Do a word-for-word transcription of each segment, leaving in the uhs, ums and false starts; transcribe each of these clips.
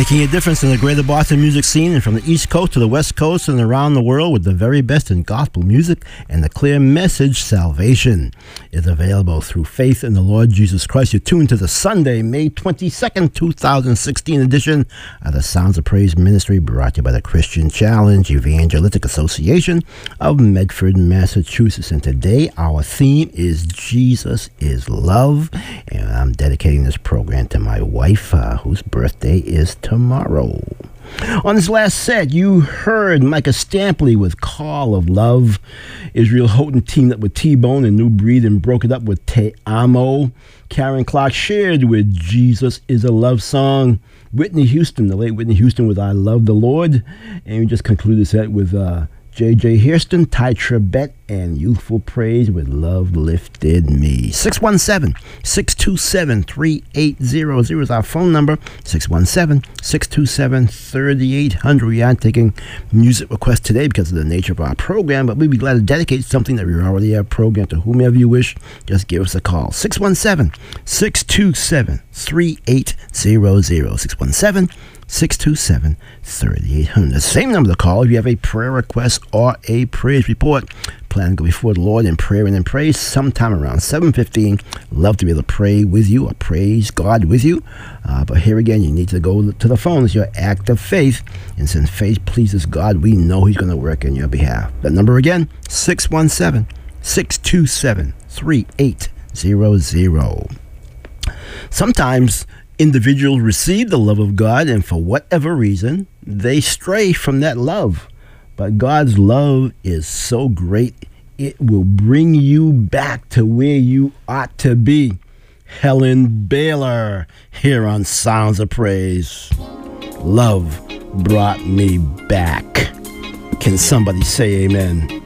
Making a difference in the greater Boston music scene, and from the East Coast to the West Coast and around the world with the very best in gospel music and the clear message, salvation is available through faith in the Lord Jesus Christ. You're tuned to the Sunday, May twenty-second, two thousand sixteen edition of the Sounds of Praise Ministry, brought to you by the Christian Challenge Evangelistic Association of Medford, Massachusetts. And today our theme is Jesus is Love, and I'm dedicating this program to my wife, uh, whose birthday is tomorrow. On this last set, you heard Micah Stampley with Call of Love. Israel Houghton teamed up with T-Bone and New Breed and broke it up with Te Amo. Karen Clark shared with Jesus is a Love Song. Whitney Houston, the late Whitney Houston, with I Love the Lord. And we just concluded the set with uh, J J Hairston, Ty Tribbett, and Youthful Praise with Love Lifted Me. six one seven, six two seven, three eight zero zero is our phone number. six one seven, six two seven, three eight zero zero. We aren't taking music requests today because of the nature of our program, but we'd be glad to dedicate something that we already have programmed to whomever you wish. Just give us a call. six one seven, six two seven, three eight zero zero. six one seven, six two seven, three eight zero zero. The same number to call if you have a prayer request or a praise report. Plan to go before the Lord in prayer and in praise sometime around seven fifteen. Love to be able to pray with you or praise God with you. Uh, but here again, you need to go to the phone as your act of faith. And since faith pleases God, we know He's going to work on your behalf. That number again, six one seven, six two seven, three eight zero zero. Sometimes individuals receive the love of God, and for whatever reason, they stray from that love. But God's love is so great, it will bring you back to where you ought to be. Helen Baylor here on Sounds of Praise. Love brought me back. Can somebody say amen?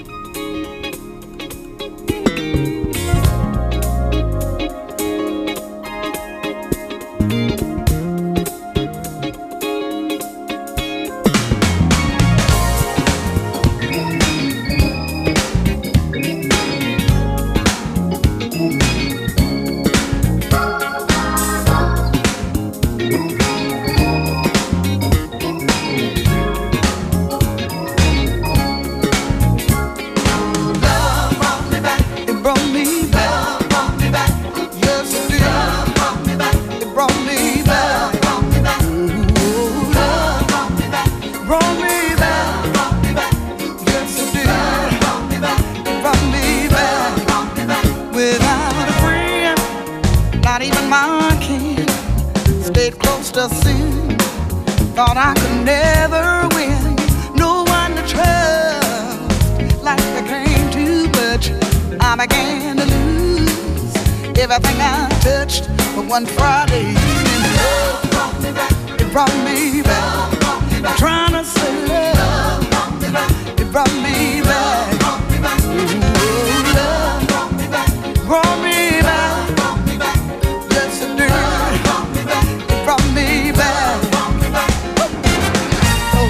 One Friday evening, love brought me back. It brought me back. Brought me back. Trying to say love, brought me back. It brought me back. Brought me back. Ooh, love brought me back. Brought me back. Brought me back. Yes, it did. Brought me back. It brought me back. Brought me back. Oh,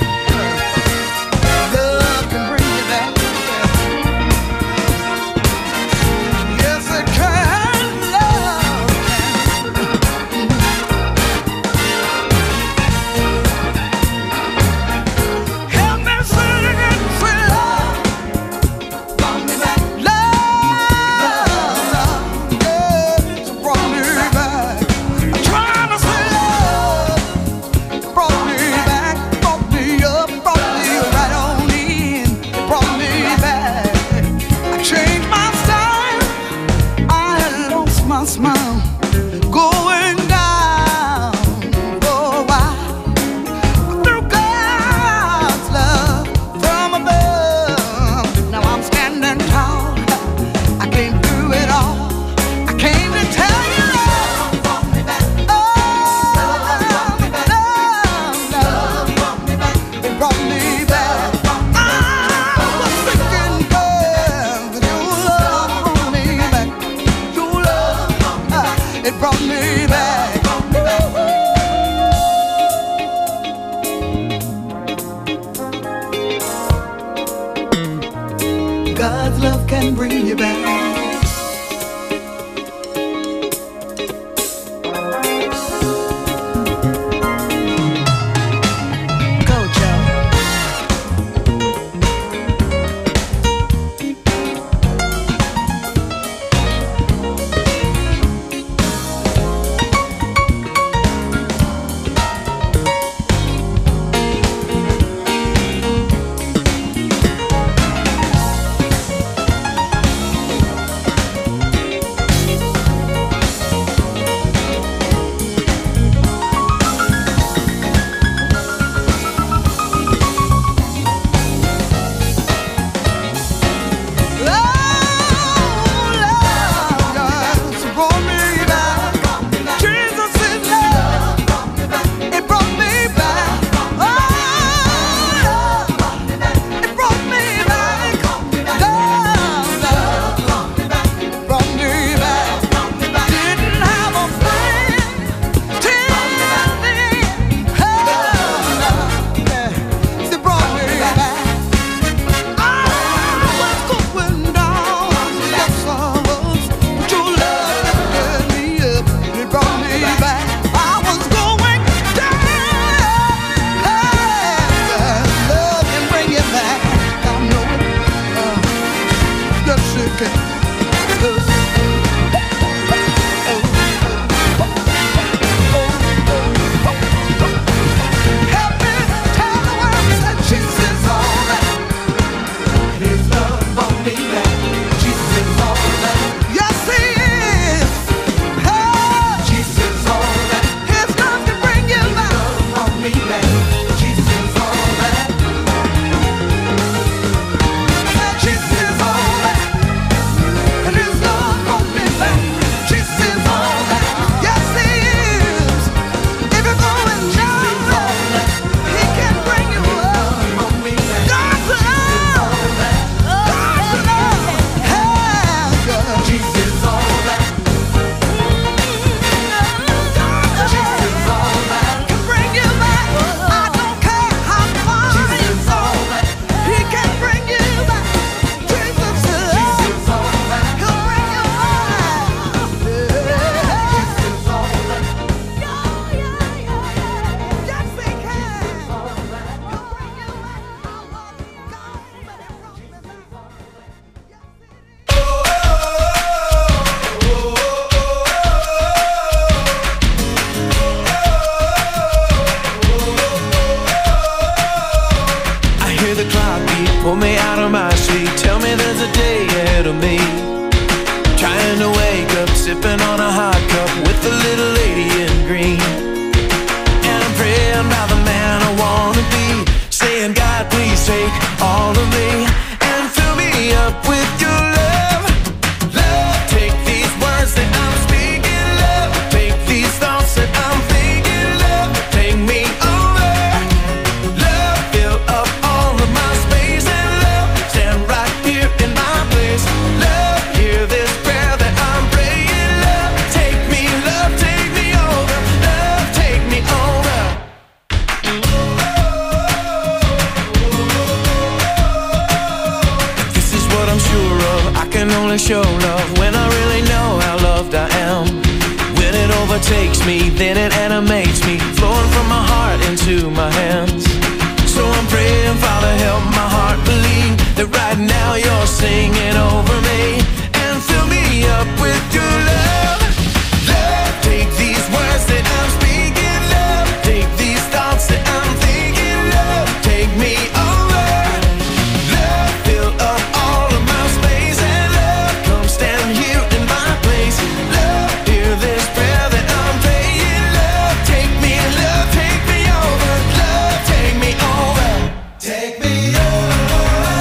love can bring you back. Yes, it can. God's love can bring you back. hear the clock beat, pull me out of my sleep, tell me there's a day ahead of me. Trying to wake up, sipping on a hot cup with the little lady in green. And I'm praying by the man I wanna be, saying, God, please take all of me and fill me up with your love. Love, take these words that I'm speaking, love, take these thoughts that I'm thinking, love, take me over. Love, fill up all of my space, and love, stand right here in my place. Love, hear this prayer that I'm praying. Love, take me, love, take me over. Love, take me over. This is what I'm sure of, I can only show love when I really know how loved I am. When it overtakes me, then it animates me, flowing from my heart into my hands. So I'm praying, Father, help my heart believe that right now you're singing over me, and fill me up with your love. Love, take these words that I'm speaking, love, take these thoughts that I'm thinking, love, take me over. Love, fill up all of my space, and love, come stand here in my place. Love, hear this prayer that I'm praying. Love, take me, love, take me over. Love, take me over. Take me over.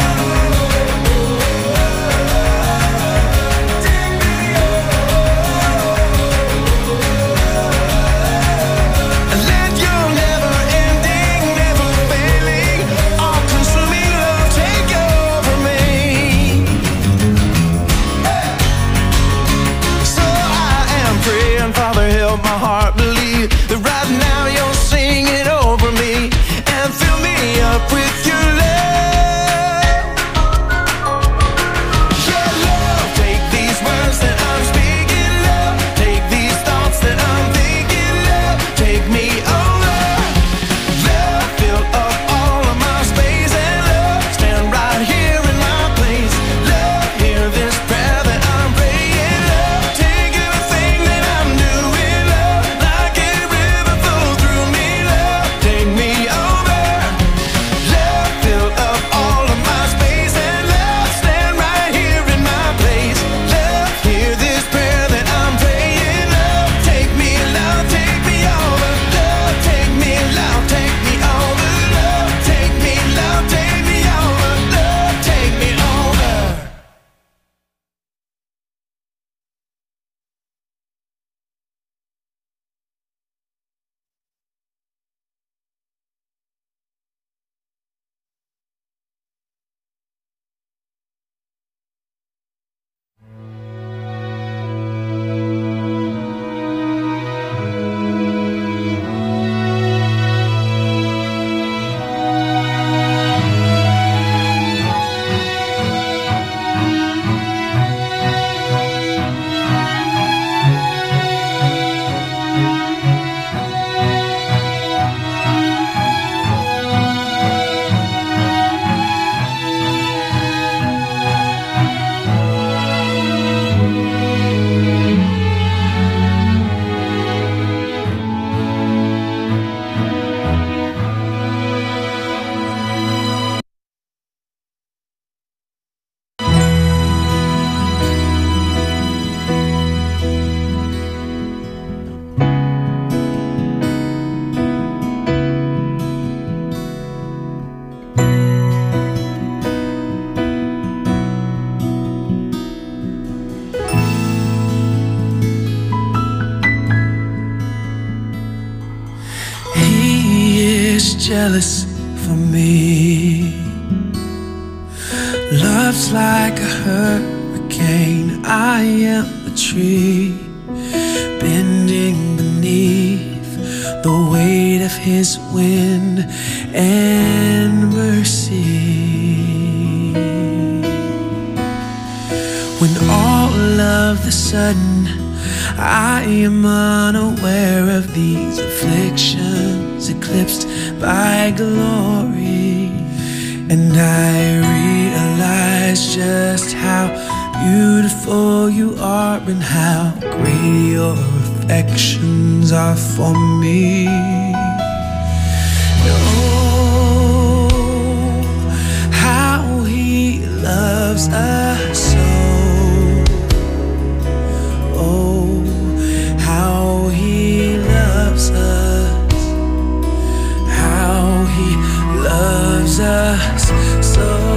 Take me over. Let your never-ending, never-failing, all-consuming love take over me. So I am praying, Father, help my heart believe that right now you're singing over me, and fill me up with your love. Your love, take these words that I'm speaking, love, take these thoughts that I'm thinking, love, take me over. Love, fill up all of my space, and love, stand right here in my place. Love, hear this prayer that I'm praying. Love, take everything that I'm doing, love, like a river flow through me. Love, take me over. Love, fill up all of my space, and love, stand right here in my place. Love, hear this prayer that I'm praying. Love, take me, love, take me over. Love, take me, love, take me over. Love, take me, love, take me over. Love, take me over. He is jealous for me. Love's like a hurricane. I am a tree bending beneath the weight of his wind and mercy. When all of the sudden I am unaware of these afflictions eclipsed by glory, and I realize just how beautiful you are and how great your affections are for me. Oh, loves us so. Oh, how he loves us, how he loves us so.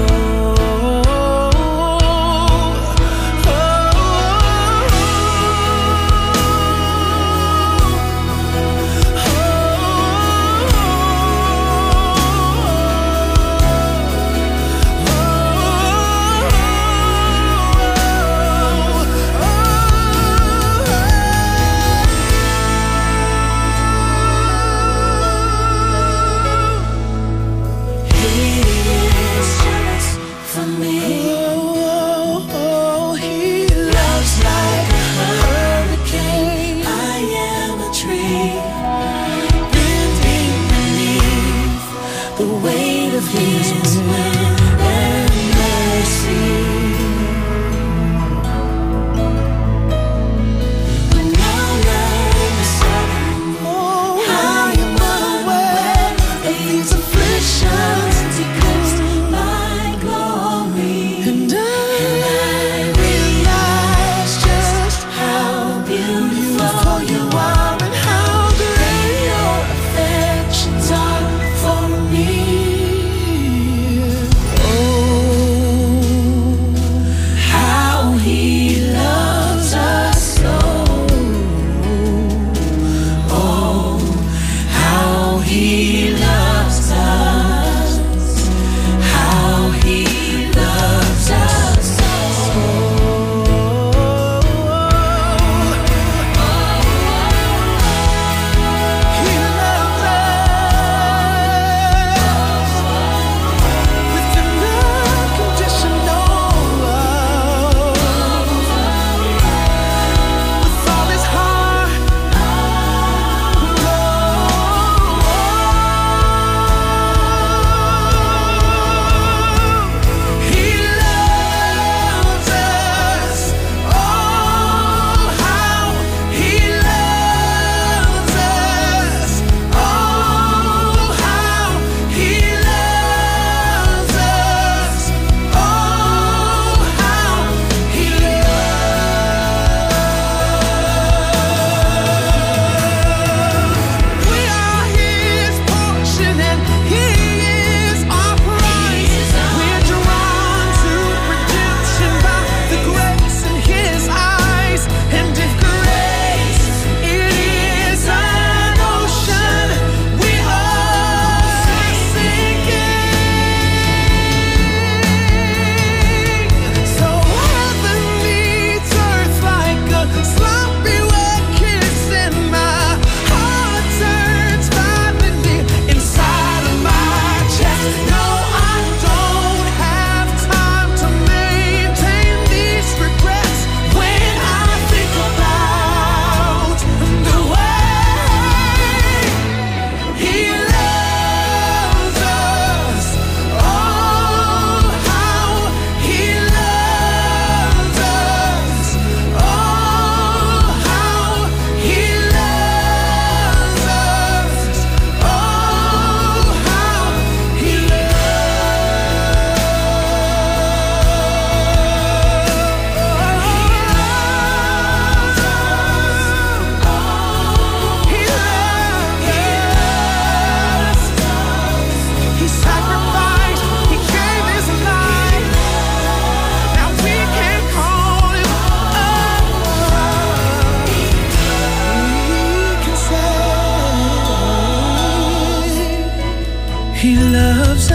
He loves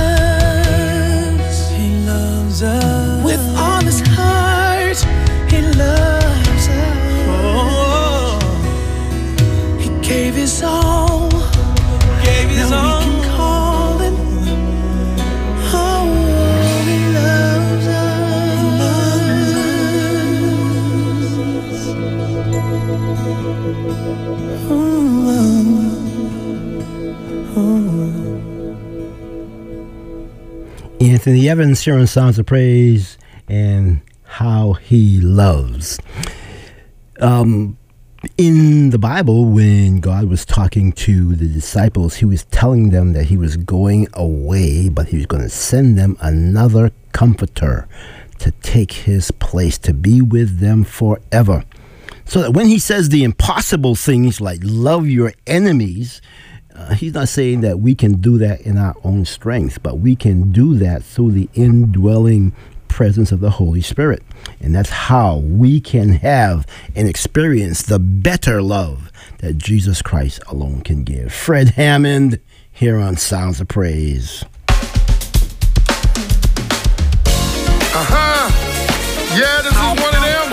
us, he loves us with all his heart, he loves us. Oh, he gave his all, gave his now all. We can call him. Oh, he loves us. Oh, oh. Anthony Evans here on Sounds of Praise and How He Loves. Um, in the Bible, when God was talking to the disciples, he was telling them that he was going away, but he was going to send them another comforter to take his place, to be with them forever. So that when he says the impossible things like love your enemies, uh, he's not saying that we can do that in our own strength, but we can do that through the indwelling presence of the Holy Spirit. And that's how we can have and experience the better love that Jesus Christ alone can give. Fred Hammond here on Sounds of Praise. Uh-huh. Yeah, this is one of them.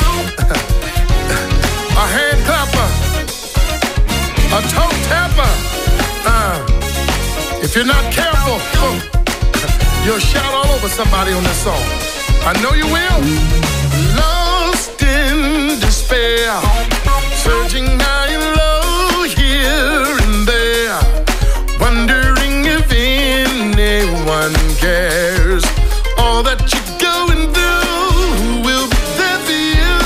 A hand clapper. A toe tapper. Uh, if you're not careful, you'll shout all over somebody on this song. I know you will. Lost in despair, surging high and low here and there, wondering if anyone cares. All that you're going through will be there for you.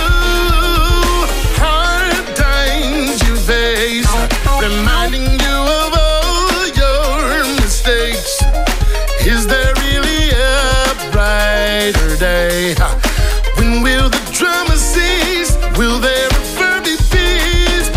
Hard times you face, reminding you of all your mistakes. Is there really a brighter day? When will the drama cease? Will there ever be peace?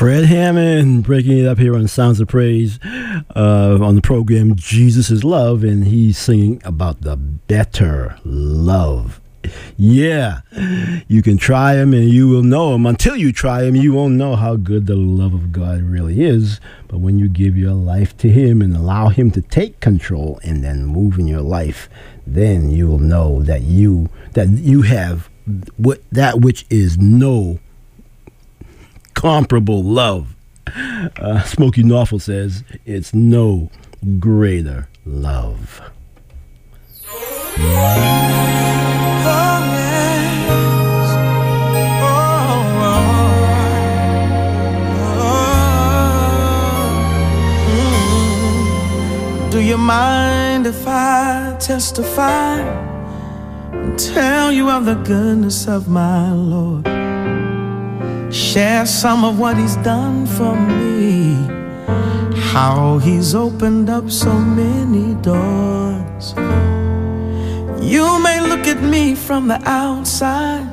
Fred Hammond breaking it up here on Sounds of Praise uh, on the program Jesus is Love, and he's singing about the better love. Yeah, you can try him and you will know him. Until you try him, you won't know how good the love of God really is. But when you give your life to him and allow him to take control and then move in your life, then you will know that you that you have what that which is no comparable love. Uh, Smokey Norfolk says it's no greater love. Oh, yes. Oh, oh, oh. Mm. Do you mind if I testify and tell you of the goodness of my Lord? Share some of what he's done for me, how he's opened up so many doors. You may look at me from the outside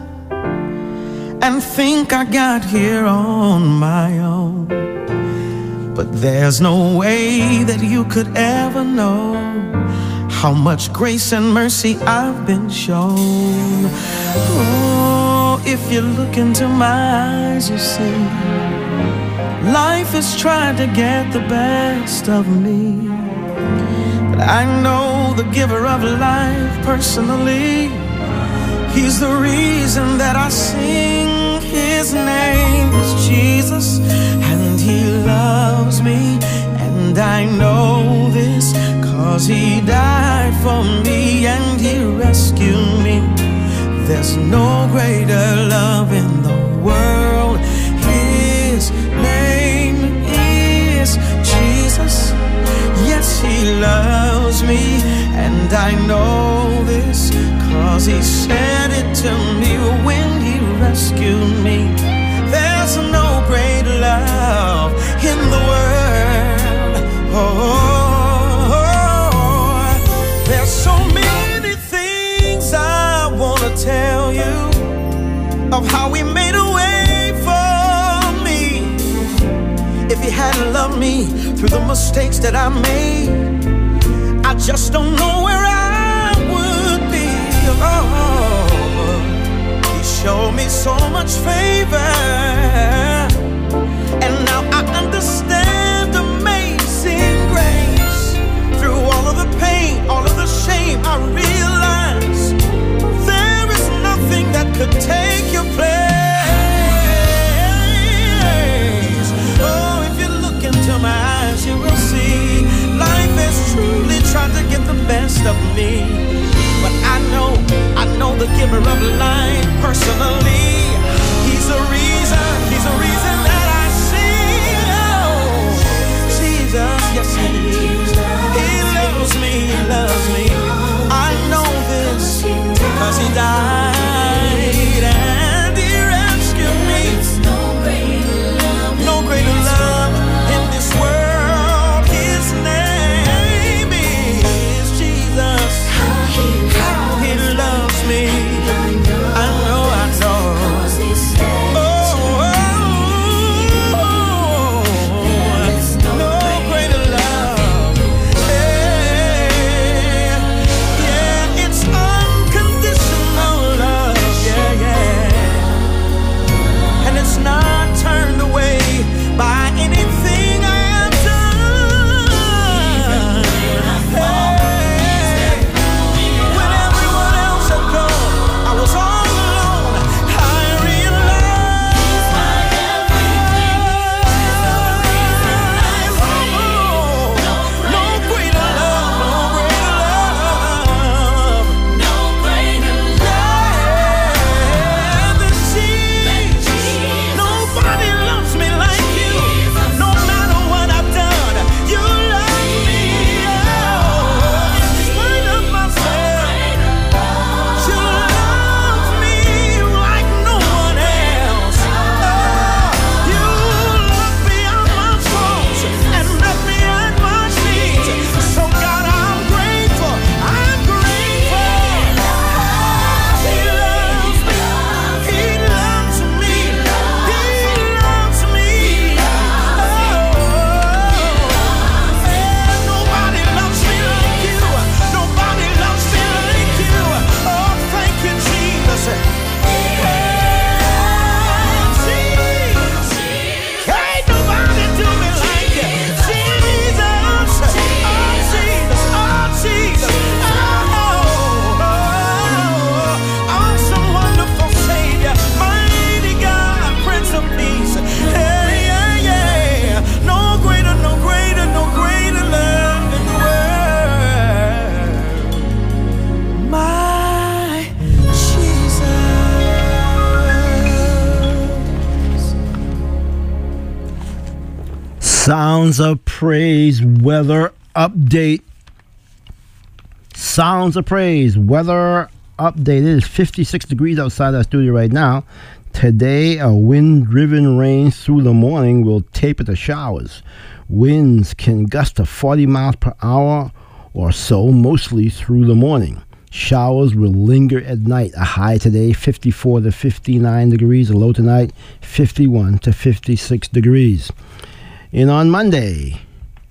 and think I got here on my own, but there's no way that you could ever know how much grace and mercy I've been shown. Oh, if you look into my eyes, you see life has tried to get the best of me, but I know the giver of life personally. He's the reason that I sing. His name is Jesus, and he loves me, and I know this 'cause he died for me and he rescued me. There's no greater love in the world. His name is Jesus. Yes, he loves me, and I know this 'cause he said it to me when he rescued me. There's no greater love in the world. Oh, there's so many things I want to tell you of how he made a way for me. If he hadn't loved me through the mistakes that I made, I just don't know where I would be. Oh, he showed me so much favor, and now I understand amazing grace. Through all of the pain, all of the shame, I realize there is nothing that could take your place. Oh, if you look into my eyes, you will see life has truly tried to get the best of me, but I know, I know the giver of life personally. He's the reason, he's the reason that I sing. Oh, Jesus, yes he is. He loves me, he loves me. I know this 'cause he died and he rescued me. No greater love in this world. His name is Jesus. How he loves me. I know, I know. Sounds of Praise weather update. Sounds of Praise weather update. It is fifty-six degrees outside our studio right now. Today, a wind-driven rain through the morning will taper to showers. Winds can gust to forty miles per hour or so, mostly through the morning. Showers will linger at night. A high today, fifty-four to fifty-nine degrees. A low tonight, fifty-one to fifty-six degrees. And on Monday,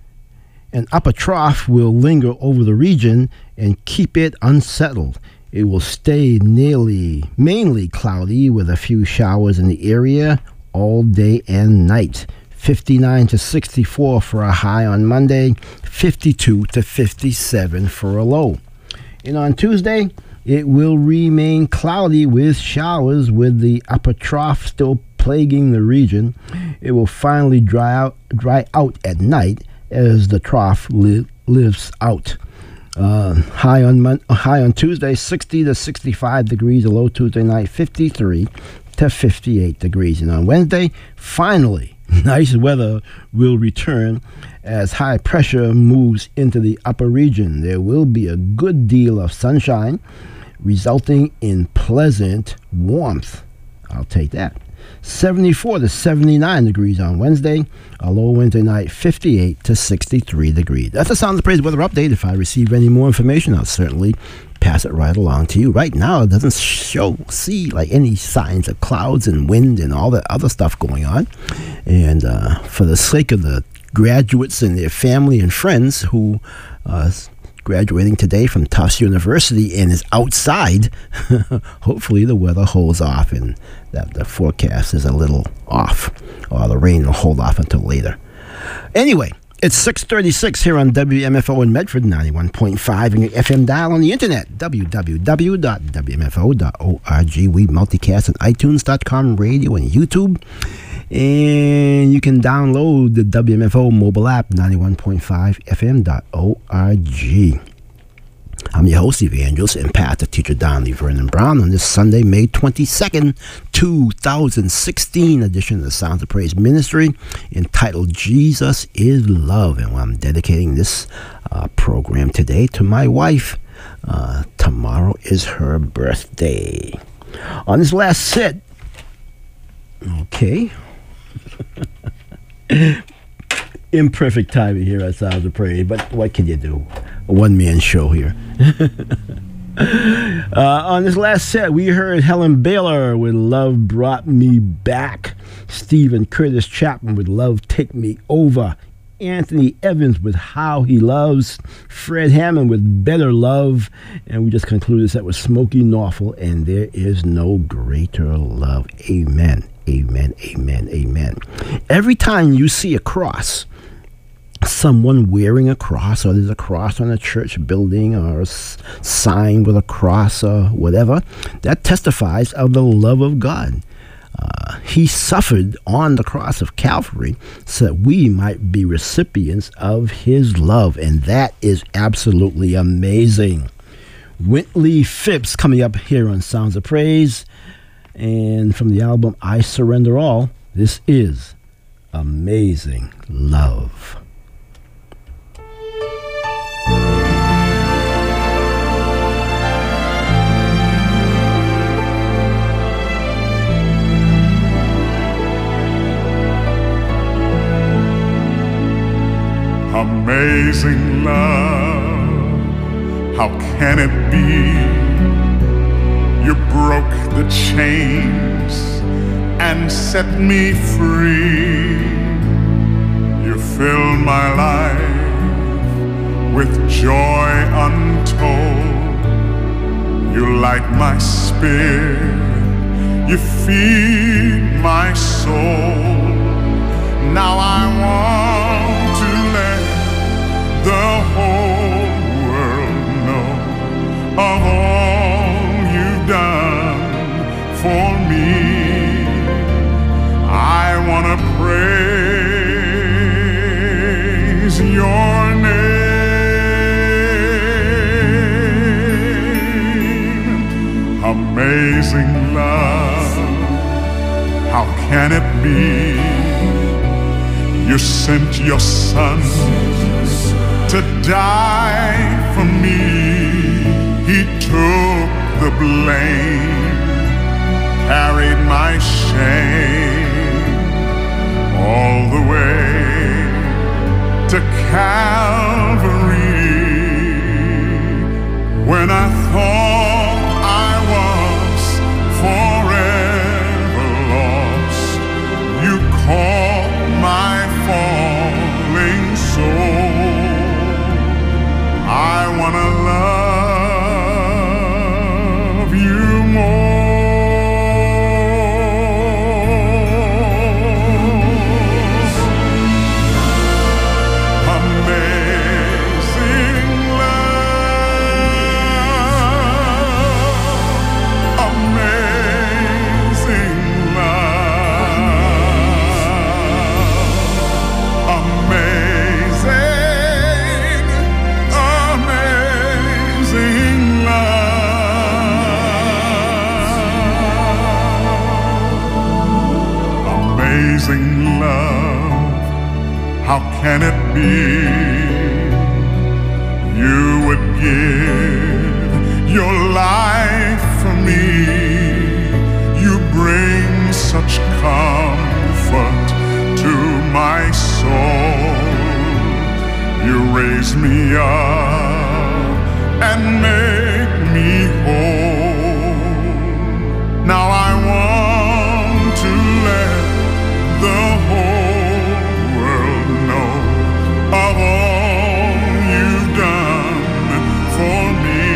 an upper trough will linger over the region and keep it unsettled. It will stay nearly, mainly cloudy with a few showers in the area all day and night. fifty-nine to sixty-four for a high on Monday, fifty-two to fifty-seven for a low. And on Tuesday, it will remain cloudy with showers with the upper trough still plaguing the region. It will finally dry out, dry out at night as the trough li- lives out. Uh, high on Mon- high on Tuesday, sixty to sixty-five degrees. A low Tuesday night, fifty-three to fifty-eight degrees. And on Wednesday, finally, nice weather will return as high pressure moves into the upper region. There will be a good deal of sunshine, resulting in pleasant warmth. I'll take that. seventy-four to seventy-nine degrees on Wednesday. A low Wednesday night, fifty-eight to sixty-three degrees. That's the Sounds of Praise weather update. If I receive any more information, I'll certainly pass it right along to you. Right now, it doesn't show, see like any signs of clouds and wind and all that other stuff going on. And uh, for the sake of the graduates and their family and friends who uh, graduating today from Tufts University and is outside, hopefully the weather holds off and that the forecast is a little off, or the rain will hold off until later. Anyway, it's six thirty-six here on W M F O in Medford, ninety-one point five in your F M dial on the internet, w w w dot w m f o dot org. We multicast on iTunes dot com, radio, and YouTube. And you can download the W M F O mobile app, ninety-one point five f m dot org. I'm your host, evangelist, and pastor teacher Donley Vernon Brown on this Sunday, May twenty-second, two thousand sixteen edition of the Sounds of Praise Ministry entitled Jesus is Love. And I'm dedicating this uh, program today to my wife. Uh, tomorrow is her birthday. On this last set, okay, imperfect timing here at Sounds of Praise, but what can you do? A one-man show here. uh, on this last set, we heard Helen Baylor with Love Brought Me Back, Stephen Curtis Chapman with Love Take Me Over, Anthony Evans with How He Loves, Fred Hammond with Better Love, and we just concluded this set with Smokey Norfolk and There Is No Greater Love. Amen, amen, amen, amen. Every time you see a cross, someone wearing a cross, or there's a cross on a church building, or a s- sign with a cross, or whatever, that testifies of the love of God. Uh, he suffered on the cross of Calvary so that we might be recipients of his love, and that is absolutely amazing. Wintley Phipps coming up here on Sounds of Praise, and from the album I Surrender All, this is Amazing Love. Amazing love, how can it be? You broke the chains and set me free. You filled my life with joy untold. You light my spirit, you feed my soul. Now I want to let the whole world know of all you've done for me. I want to praise your name. Amazing love, how can it be? you sent your son to die for me. He took the blame, carried my shame all the way to Calvary. When I thought I was forever lost, you caught my falling soul. I wanna love you more. Love, how can it be you would give your life for me? You bring such comfort to my soul. You raise me up and make me whole. Now I want to let the whole world know of all you've done for me.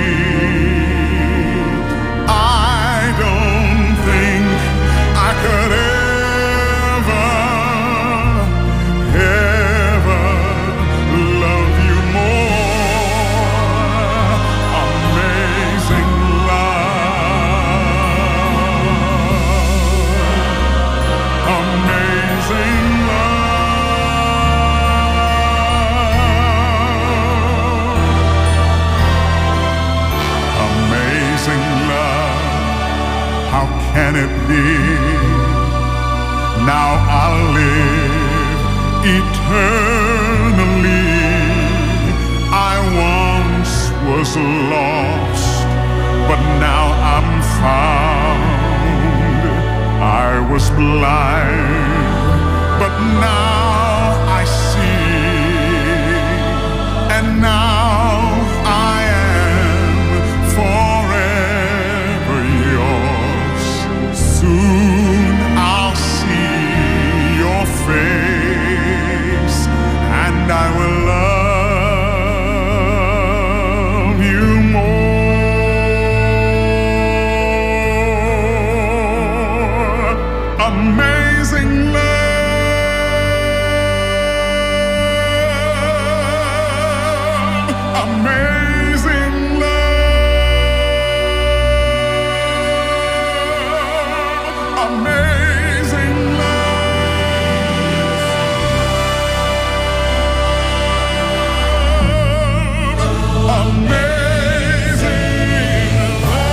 I don't think I could ever, ever love you more. Amazing love. Amazing love, amazing love, how can it be? Now I'll live eternally. I once was lost, but now I'm found. I was blind, but now I see, and now I am forever yours. Soon I'll see your face, and I will love you more. Amazing love, amazing love, amazing love, amazing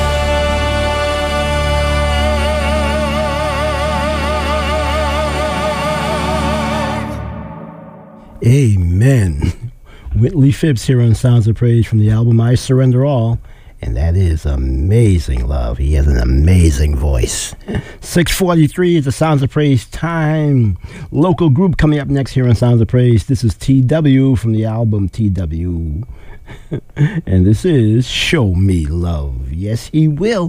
Amen. Whitley Phipps here on Sounds of Praise from the album I Surrender All, and that is Amazing Love. He has an amazing voice. six forty-three is the Sounds of Praise time. Local group coming up next here on Sounds of Praise. This is T W from the album T W. And this is Show Me Love. Yes, he will.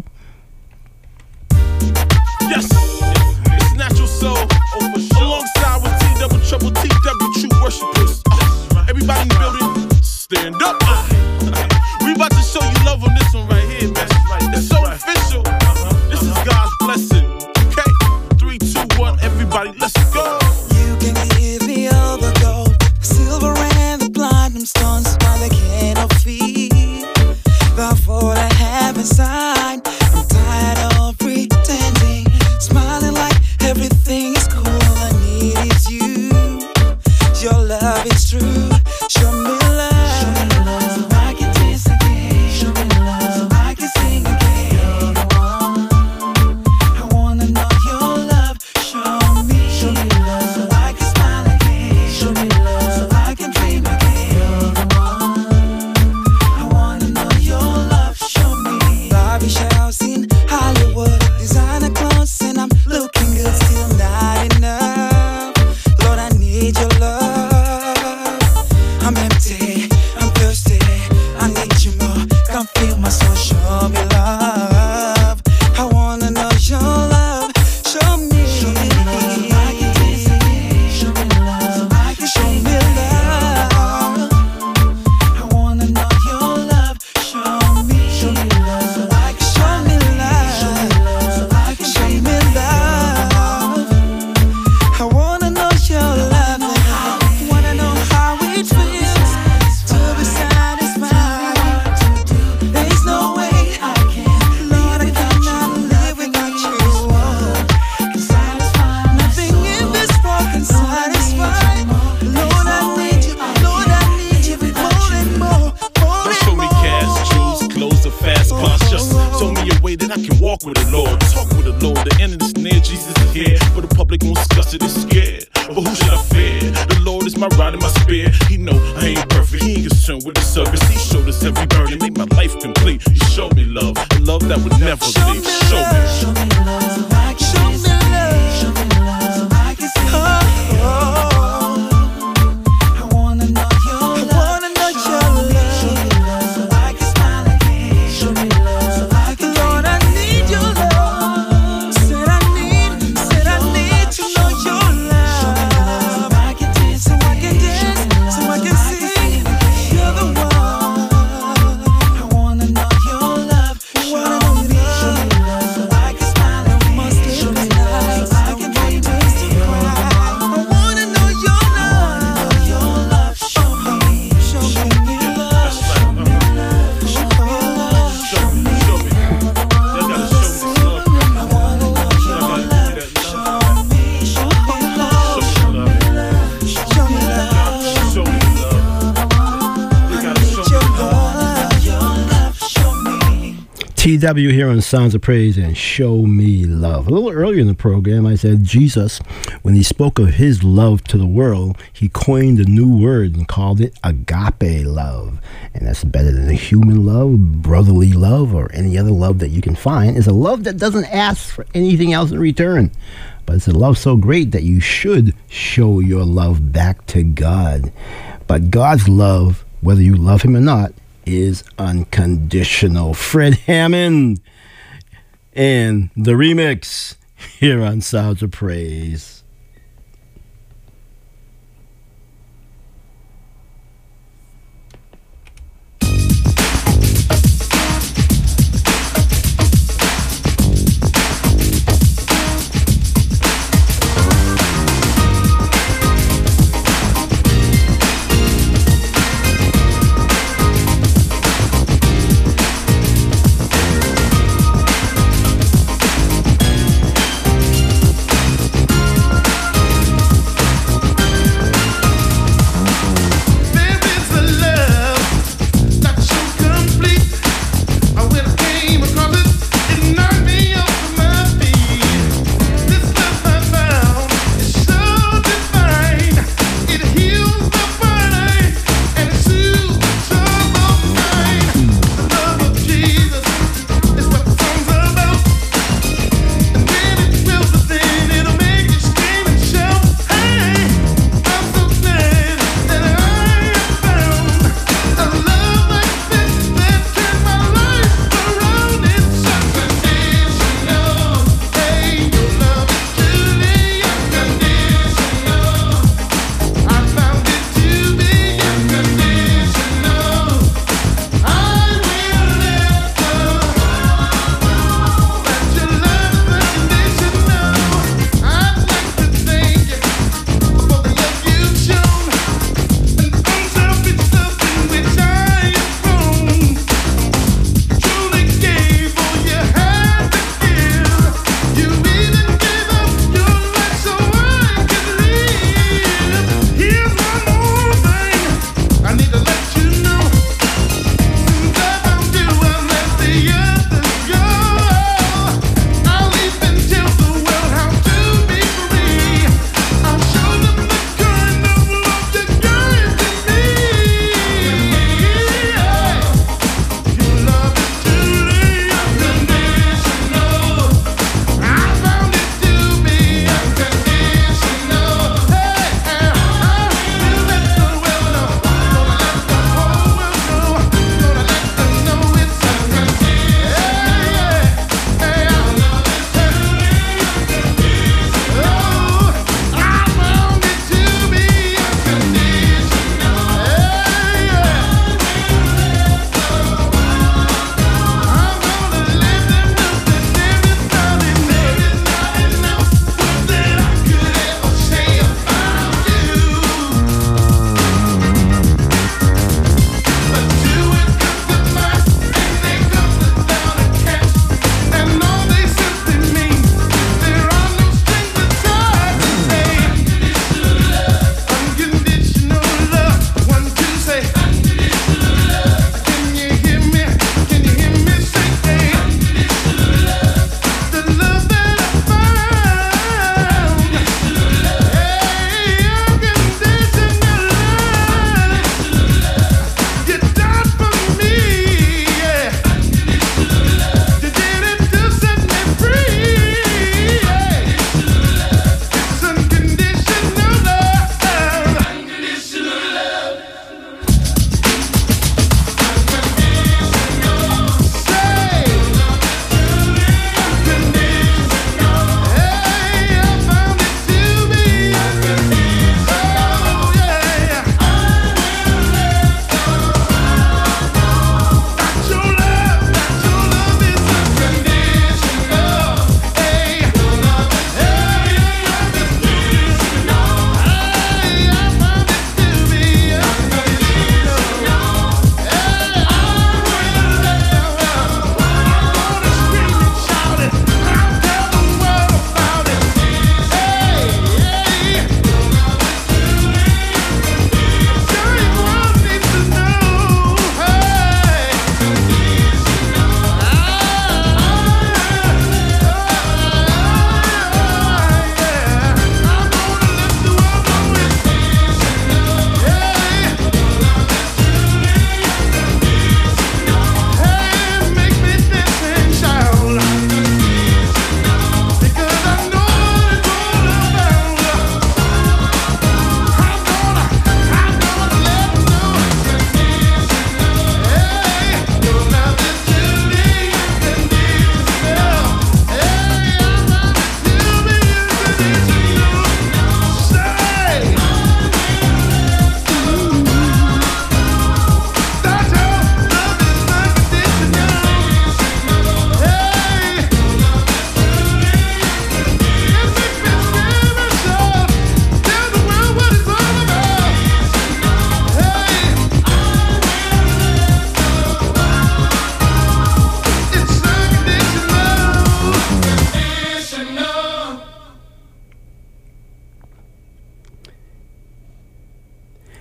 Yes, it's Natural Soul alongside with T double trouble T W true worshipers. Uh, everybody in the building, stand up. Uh, we about to show you love on this one right here, man. It's so official. This is God's blessing. Okay, three, two, one, everybody, let's go. You can give me all the gold, silver and the platinum stones, but they cannot feed the what I have inside. I'm tired of pretending, smiling like everything is cool. I need is you. Your love is true. Show me love. Show me love. So I can taste again. Show me love. So I can sing again. I wanna know your love. Show me. Show me love. So I can smile again. walk with the Lord, talk with the Lord. The end is near, Jesus is here, but the public won't discuss it, it's scared. But who should I fear? The Lord is my rod and my spear. He know I ain't perfect, he ain't concerned with the service. He showed us every burden, made my life complete. He showed me love, a love that would never leave. Show me, show me love, I can show me love, show me love, I can see. Oh, oh, I wanna know your love, I wanna know your love. Show me love, so I can smile again. Show me love, so I can. Lord, I need your love. Said I need, said I need to know your love. Show me love, so I can dance, so I can dance, so I can sing. You're the one. I wanna know your love. You wanna know me. Show me love, so I can smile again. Show me love, so I can break tears to cry. I wanna know your love. Your love, show me, show me love. Show me love, show me love. Show me, show me. You gotta show me this love. I wanna know your love. Show me, show me love. Show me love. Show me love. Show me love. You gotta show me love. Your love, show me. T W here on Sounds of Praise and Show Me Love. A little earlier in the program, I said Jesus, when he spoke of his love to the world, he coined a new word and called it agape love. And that's better than a human love, brotherly love, or any other love that you can find. It's a love that doesn't ask for anything else in return. But it's a love so great that you should show your love back to God. But God's love, whether you love him or not, is unconditional. Fred Hammond and the remix here on Sounds of Praise. Thank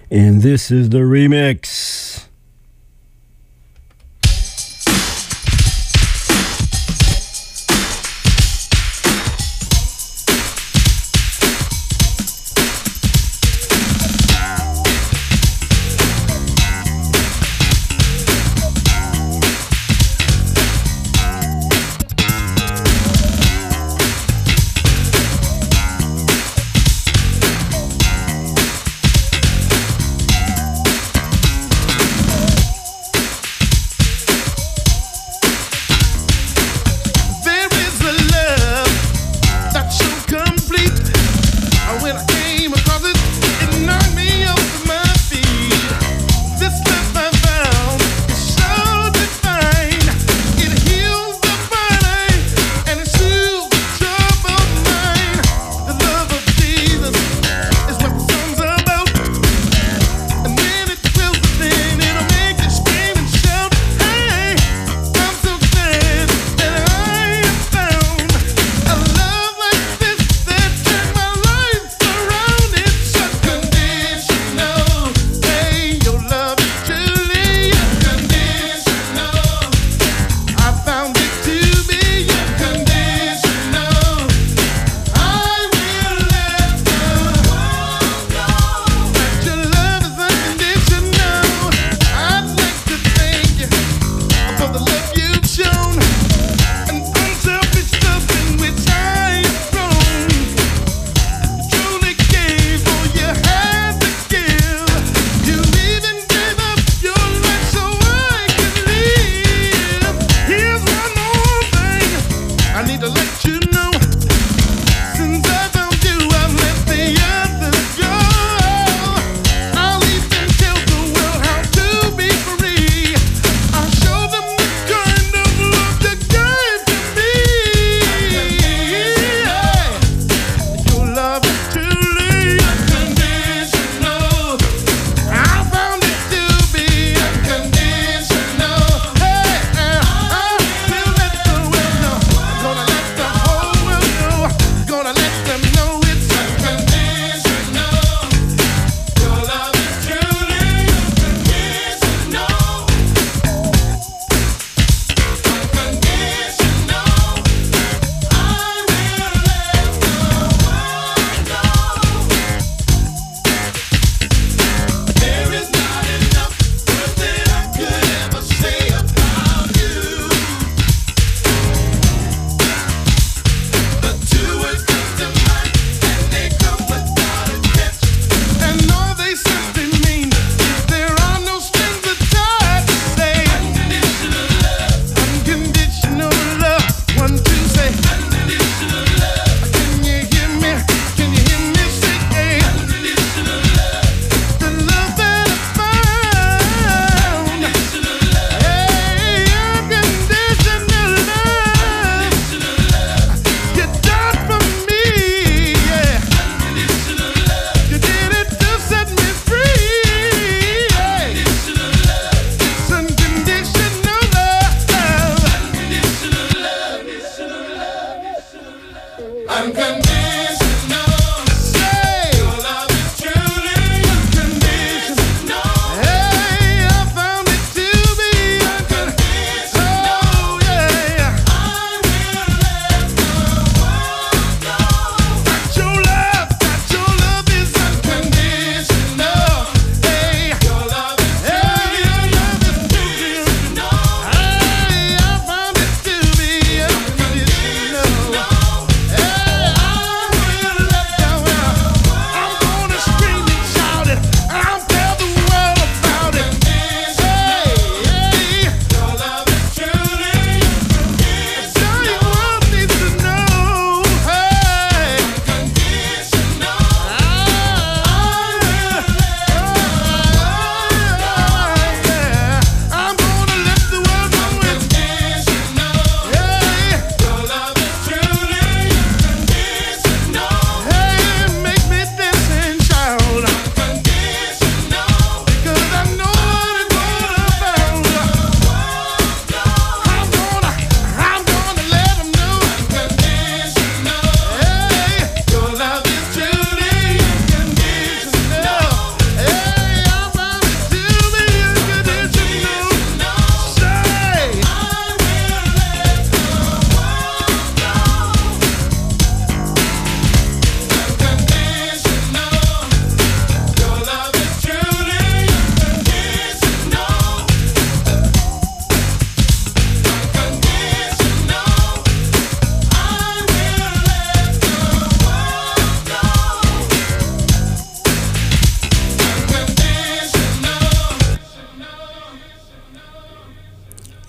And this is the remix.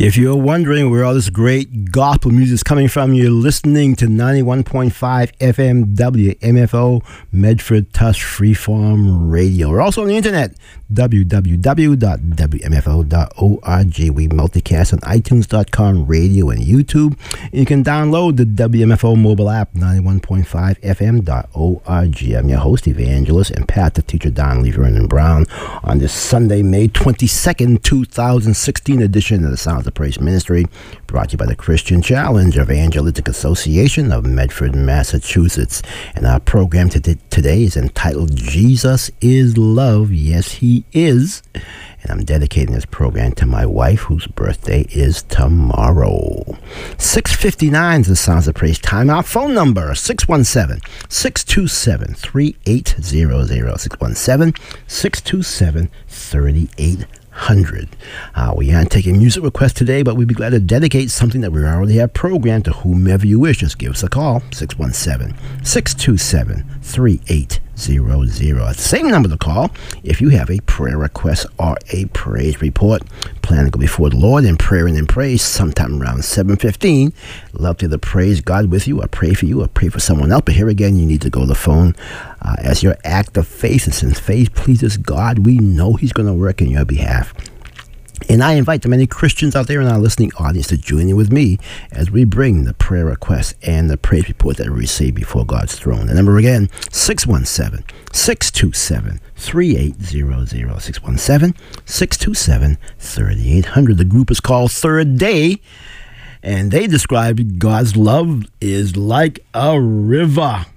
If you're wondering where all this great gospel music is coming from, you're listening to ninety-one point five F M W M F O, Medford Tusk Freeform Radio. We're also on the internet, w w w dot w m f o dot org. We multicast on itunes dot com, radio, and YouTube. And you can download the W M F O mobile app, ninety-one point five F M dot org. I'm your host, evangelist, and pastor teacher Don Lee Vernon Brown on this Sunday, May twenty-second, two thousand sixteen edition of the Sounds of Praise Ministry, brought to you by the Christian Challenge Evangelistic Association of Medford, Massachusetts. And our program today is entitled Jesus is Love. Yes, He is. And I'm dedicating this program to my wife, whose birthday is tomorrow. six fifty-nine is the Sounds of Praise time. Our phone number, six one seven, six two seven, three eight zero zero. six one seven, six two seven, three eight hundred. Uh, we aren't taking music requests today, but we'd be glad to dedicate something that we already have programmed to whomever you wish. Just give us a call, six one seven, six two seven, three eight zero zero. It's the same number to call if you have a prayer request or a praise report. Plan to go before the Lord in prayer and in praise sometime around seven fifteen. Love to either praise God with you or pray for you or pray for someone else. But here again, you need to go to the phone uh, as your act of faith. And since faith pleases God, we know He's going to work in your behalf. And I invite the many Christians out there in our listening audience to join in with me as we bring the prayer requests and the praise report that we receive before God's throne. The number again, six one seven, six two seven, three eight zero zero. six one seven, six two seven, three eight hundred. The group is called Third Day, and they describe God's love is like a river.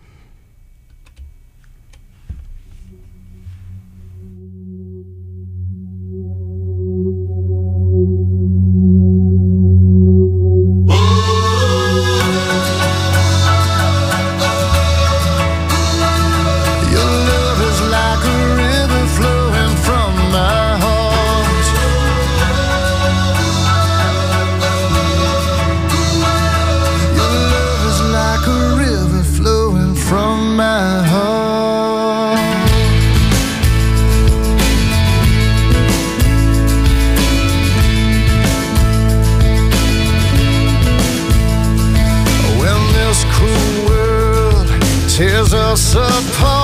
Tears us apart.